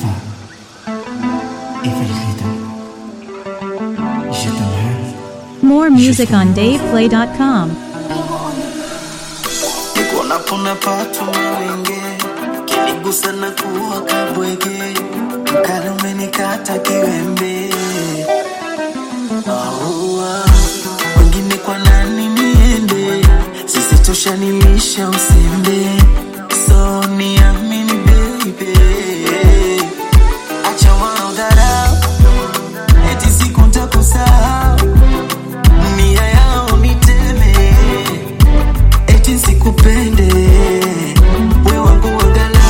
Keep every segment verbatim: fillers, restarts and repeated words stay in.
va et Valrida. Je t'aime. More music on dave play dot com. Niko napona pato mawenge, kinigusa na kuwa kabwege, mkali umenikata kiwembe. Aua, wengine kwa nani niende, sisi tushanilisha usembe. So niamini baby, acha wao dharau, eti siku nitakusahau. Nia yao niteme, eti sikupende. We wangu wagala,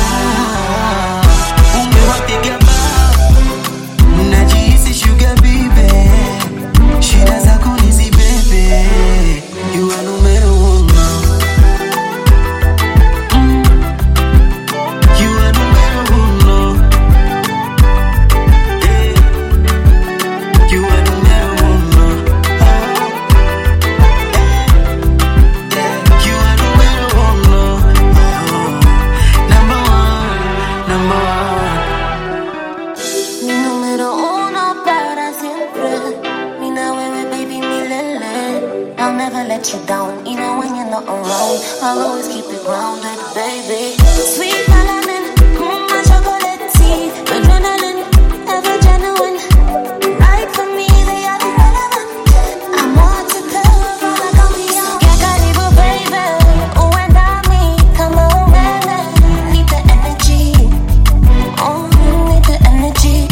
umewapiga bao, najihisi sugar baby. Shida zako nizibebe, you are numero uno. mm. You are numero uno. yeah. You are numero uno. oh. yeah. You are numero uno. oh. Number one, number one. Mi número uno para siempre. Mina wewe baby milele. I'll never let you down, even when you're not around. I'll always keep it grounded, baby. Sweet melanin, mm, my chocolate tea, adrenaline, ever genuine. Right for me, they are irrelevant. I'm more to tell, but I can't be on. Yeah, karibu baby, uenda mi kama umeme. Need the energy, oh, need the energy.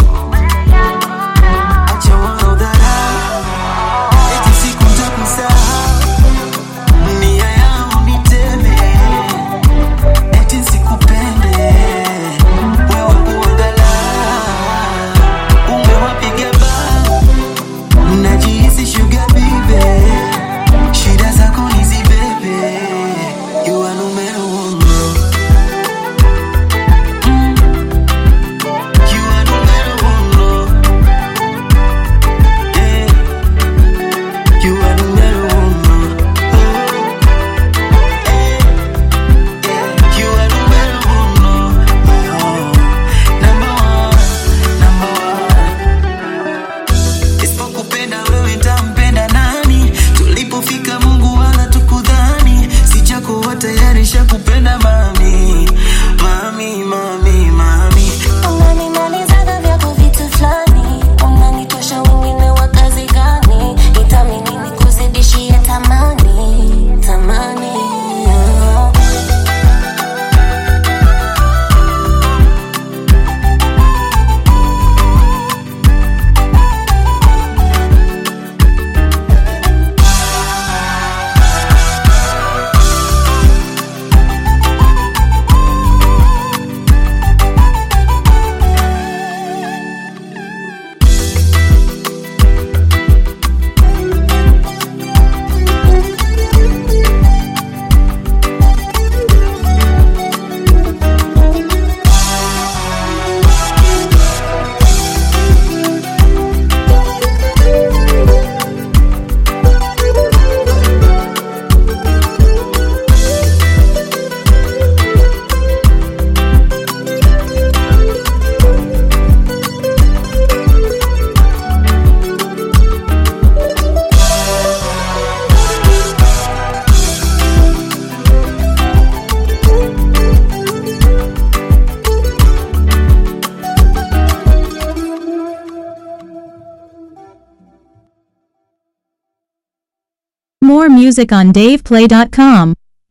Acha wao dharau, eti siku nitakusahau. Nia yao niteme, eti sikupende. We wangu wagala, umewapiga bao, najihisi sugar baby. Shida zako nizibebe, you are numero uno. mm. You are numero uno. yeah. You are numero uno. oh. yeah. yeah. You are numero uno. oh. Number one, number one. Isipokupenda wewe nitampenda nani? Tulipofika Mungu wala tukudhani. Si chako wa tayari shakupenda mami. Mami, mami, mami. Unanimalizaga vyako vitu flani, unanitosha wengine wa kazi gani? Nitamini nikuzidishie tamani, tamani, oh. More music on dave play dot com.